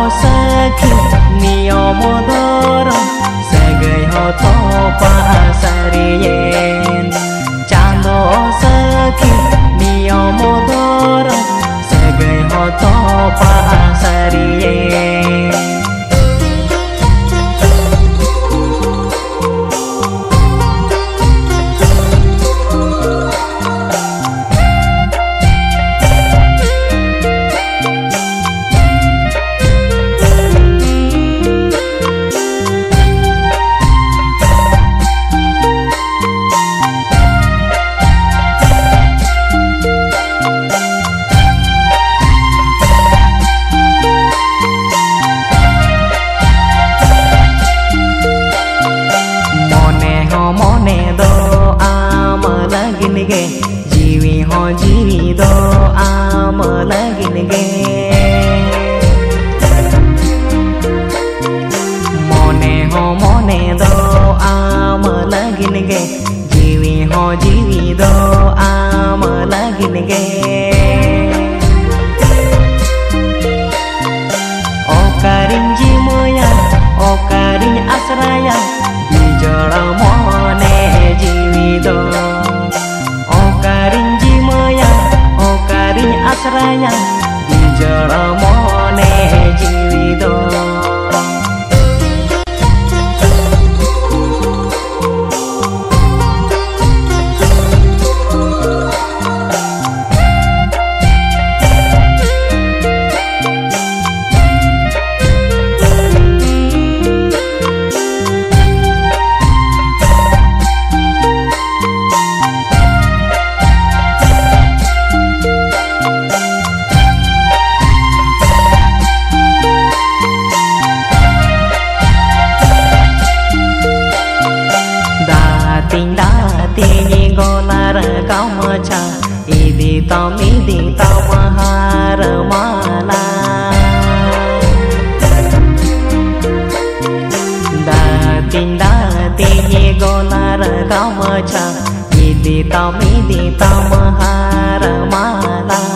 सखी नियम धर सगै तो पासरियेन चांदो सखी नियम धर सगै तो पासरियेन जीवी हो जीवी दो आम लगिन गे मने दो आम लगिन गे जीवी हो जीवी दो आम लगिन गे ओकारिन जीमया ओकारिन आश्रया बिजड़ मने जीवी दो आश्रया बिजड़ मने जीवी दो Tini golar kamacha idi tam mahar mala tini golar kamacha idi tam mahar mala